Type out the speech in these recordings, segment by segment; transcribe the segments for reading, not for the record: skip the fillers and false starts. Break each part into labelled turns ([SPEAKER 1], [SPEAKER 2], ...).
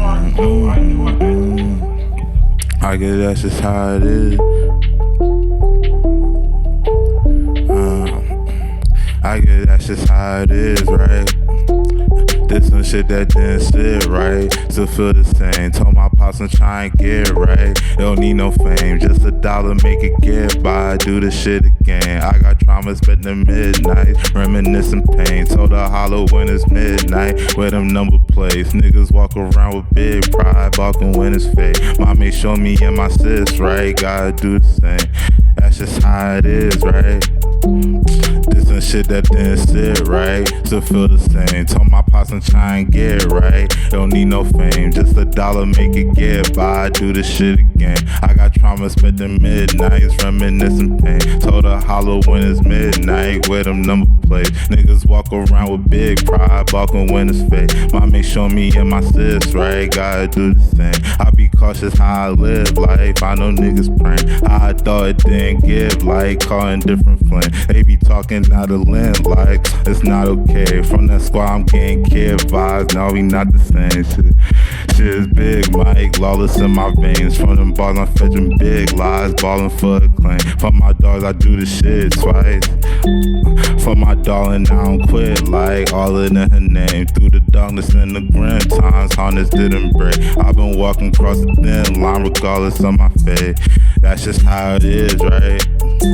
[SPEAKER 1] I guess that's just how it is. I guess that's just how it is, right? This some shit that didn't sit right. Still feel the same. Told my pops I'm trying to get right. Don't need no fame, just $1 make it get by. Do the shit again. I got trauma, spent the midnight, reminiscing pain. Told her hollow when it's midnight. Where them number plates. Niggas walk around with big pride, balking when it's fake. Mommy show me and my sis, right? Gotta do the same. That's just how it is, right? This some shit that didn't sit right. Still feel the same. Told my pops I'm trying to get right. Don't need no fame, just $1 make it get by. Do the shit again. I got trauma, spent the midnights, reminiscing pain. Told her hollow when it's midnight. Where them number plates. Niggas walk around with big pride, balking when it's fake. Mommy show me and my sis, right? Gotta do the same. I be cautious how I live life. I know niggas praying. I thought it didn't give, like calling different flames. They be talking out of length, like it's not okay. From that squad, I'm getting kid vibes. Now we not the same shit is big, Mike. Lawless in my veins. From them bars, I'm fetching big lies, balling for a claim. For my dogs, I do the shit twice. For my darling, I don't quit, like all in her name. Through the darkness and the grim times, harness didn't break. I've been walking across the thin line, regardless of my fate. That's just how it is, right?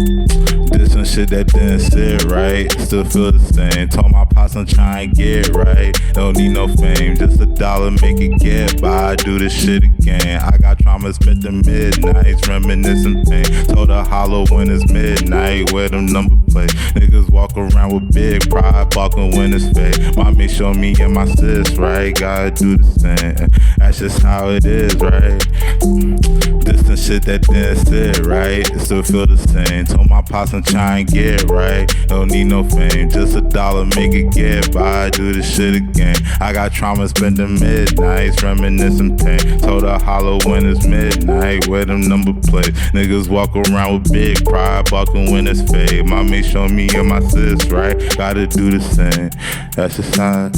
[SPEAKER 1] This some shit that didn't sit right. Still feel the same. Told my pops I'm trying to get right. Don't need no fame, just $1 make it get by. Do this shit again. I got trauma, spent the midnights, reminiscing pain. Told her hollow when it's midnight. Where them number plates. Niggas walk around with big pride, balking when it's fake. Mommy show me and my sis, right? Gotta do the same. That's just how it is, right? This some shit that didn't sit right. Still feel the same. Told my pops I'm trying to get right. Don't need no fame, just $1 make it get by. Do this shit again. I got trauma, spent the midnights, reminiscing pain. Told her hollow when it's midnight. Where them number plates. Niggas walk around with big pride, balking when it's fake. Mommy show me and my sis, right? Gotta do the same. That's just how.